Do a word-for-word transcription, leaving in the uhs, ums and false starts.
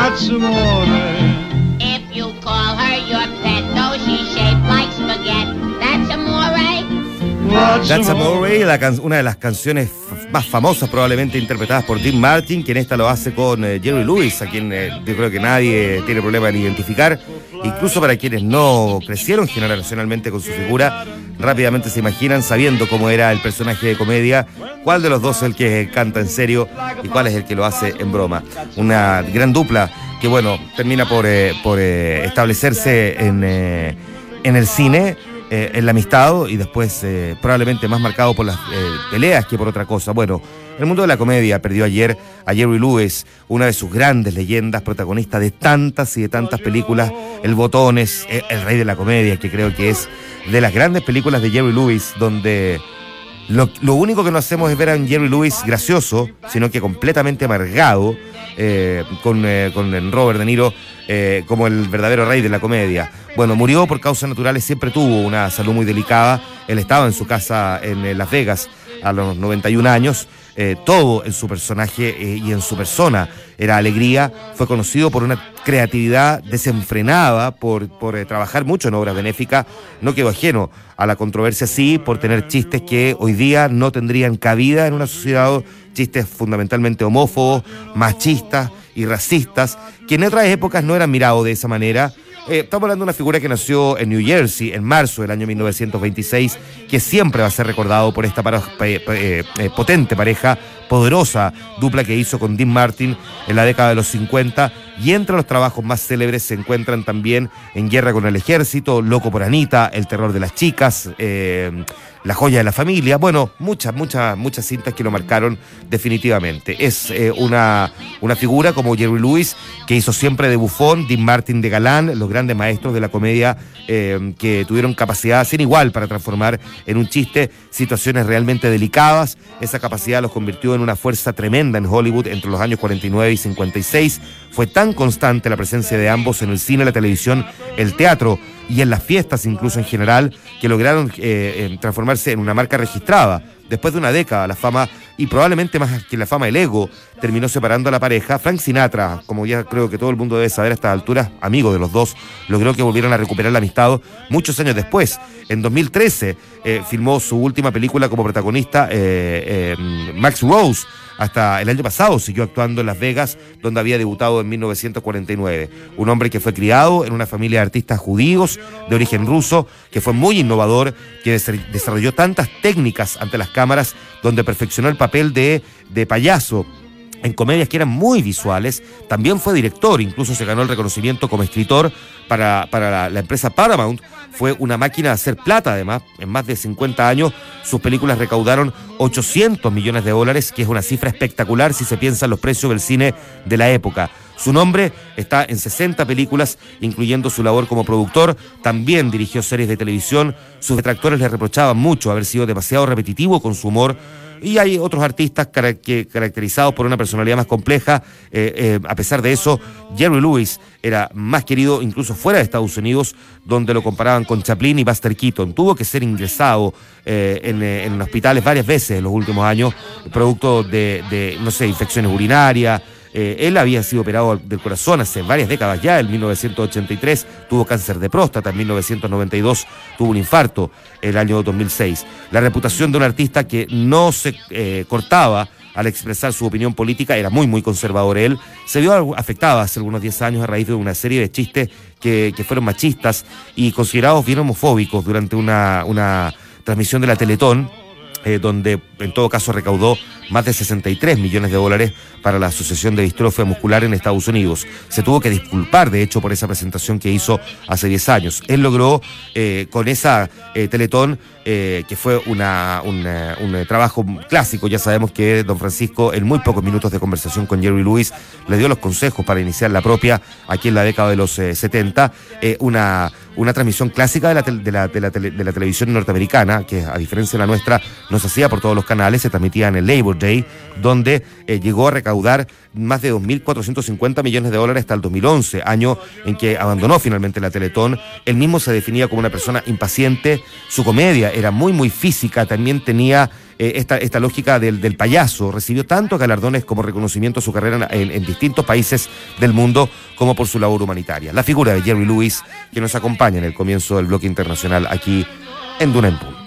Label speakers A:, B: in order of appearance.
A: What's more?
B: If you call her your pet, though she's shaped like spaghetti, that's amore.
A: What's
C: That's
A: more?
C: Amore, la can- una de las canciones f- más famosas probablemente interpretadas por Dean Martin, quien esta lo hace con eh, Jerry Lewis, a quien eh, yo creo que nadie tiene problema en identificar, incluso para quienes no crecieron generacionalmente con su figura, rápidamente se imaginan, sabiendo cómo era el personaje de comedia, cuál de los dos es el que canta en serio y cuál es el que lo hace en broma. Una gran dupla que, bueno, termina por, eh, por eh, establecerse en, eh, en el cine, eh, en la amistad y después eh, probablemente más marcado por las eh, peleas que por otra cosa. Bueno, el mundo de la comedia perdió ayer a Jerry Lewis, una de sus grandes leyendas, protagonista de tantas y de tantas películas. El Botones, eh, el rey de la comedia, que creo que es de las grandes películas de Jerry Lewis, donde lo, lo único que no hacemos es ver a un Jerry Lewis gracioso, sino que completamente amargado, eh, con, eh, con Robert De Niro eh, como el verdadero rey de la comedia. Bueno, murió por causas naturales, siempre tuvo una salud muy delicada. Él estaba en su casa en eh, Las Vegas a los noventa y un años. Eh, todo en su personaje eh, y en su persona era alegría. Fue conocido por una creatividad desenfrenada, por, por eh, trabajar mucho en obras benéficas. No quedó ajeno a la controversia, sí, por tener chistes que hoy día no tendrían cabida en una sociedad, chistes fundamentalmente homófobos, machistas y racistas, que en otras épocas no eran mirados de esa manera. Eh, estamos hablando de una figura que nació en New Jersey en marzo del año mil novecientos veintiséis, que siempre va a ser recordado por esta paro- pe- pe- eh, eh, potente pareja, poderosa dupla que hizo con Dean Martin en la década de los cincuenta, y entre los trabajos más célebres se encuentran también En Guerra con el Ejército, Loco por Anita, El Terror de las Chicas, eh, La Joya de la Familia. Bueno, muchas, muchas, muchas cintas que lo marcaron definitivamente. Es eh, una, una figura como Jerry Lewis, que hizo siempre de bufón, Dean Martin de galán, los grandes maestros de la comedia eh, que tuvieron capacidad sin igual para transformar en un chiste situaciones realmente delicadas. Esa capacidad los convirtió en una fuerza tremenda en Hollywood entre los años cuarenta y nueve y cincuenta y seis. Fue tan constante la presencia de ambos en el cine, la televisión, el teatro y en las fiestas incluso en general, que lograron eh, eh, transformarse en una marca registrada. Después de una década, la fama, y probablemente más que la fama, el ego, terminó separando a la pareja. Frank Sinatra, como ya creo que todo el mundo debe saber a estas alturas, amigo de los dos, logró que volvieran a recuperar la amistad muchos años después. En dos mil trece eh, filmó su última película como protagonista, eh, eh, Max Rose. Hasta el año pasado siguió actuando en Las Vegas, donde había debutado en mil novecientos cuarenta y nueve. Un hombre que fue criado en una familia de artistas judíos de origen ruso, que fue muy innovador, que des- desarrolló tantas técnicas ante las cámaras, donde perfeccionó el papel de, de payaso en comedias que eran muy visuales. También fue director, incluso se ganó el reconocimiento como escritor para, para la, la empresa Paramount. Fue una máquina de hacer plata, además. En más de cincuenta años, sus películas recaudaron ochocientos millones de dólares, que es una cifra espectacular si se piensa en los precios del cine de la época. Su nombre está en sesenta películas, incluyendo su labor como productor. También dirigió series de televisión. Sus detractores le reprochaban mucho haber sido demasiado repetitivo con su humor. Y hay otros artistas cara- que, caracterizados por una personalidad más compleja. Eh, eh, a pesar de eso, Jerry Lewis era más querido incluso fuera de Estados Unidos, donde lo comparaban con Chaplin y Buster Keaton. Tuvo que ser ingresado eh, en, eh, en hospitales varias veces en los últimos años, producto de, de no sé, infecciones urinarias. Eh, él había sido operado del corazón hace varias décadas ya, en mil novecientos ochenta y tres, tuvo cáncer de próstata, en mil novecientos noventa y dos tuvo un infarto, el año dos mil seis. La reputación de un artista que no se eh, cortaba al expresar su opinión política, era muy, muy conservador él, se vio afectada hace algunos diez años a raíz de una serie de chistes que, que fueron machistas y considerados bien homofóbicos durante una, una transmisión de la Teletón, Eh, donde en todo caso recaudó más de sesenta y tres millones de dólares para la Asociación de Distrofia Muscular en Estados Unidos. Se tuvo que disculpar, de hecho, por esa presentación que hizo hace diez años. Él logró eh, con esa eh, Teletón, eh, que fue una, una, un eh, trabajo clásico. Ya sabemos que don Francisco, en muy pocos minutos de conversación con Jerry Lewis, le dio los consejos para iniciar la propia aquí en la década de los eh, setenta, eh, una... una transmisión clásica de la, tel- de, la, de, la tele- de la televisión norteamericana, que a diferencia de la nuestra no se hacía por todos los canales, se transmitía en el Labor Day, donde eh, llegó a recaudar más de dos mil cuatrocientos cincuenta millones de dólares hasta el dos mil once, año en que abandonó finalmente la Teletón. Él mismo se definía como una persona impaciente, su comedia era muy muy física, también tenía eh, esta, esta lógica del, del payaso. Recibió tanto galardones como reconocimiento a su carrera en, en distintos países del mundo como por su labor humanitaria. La figura de Jerry Lewis, que nos acompaña en el comienzo del bloque internacional aquí en Duna en Punto.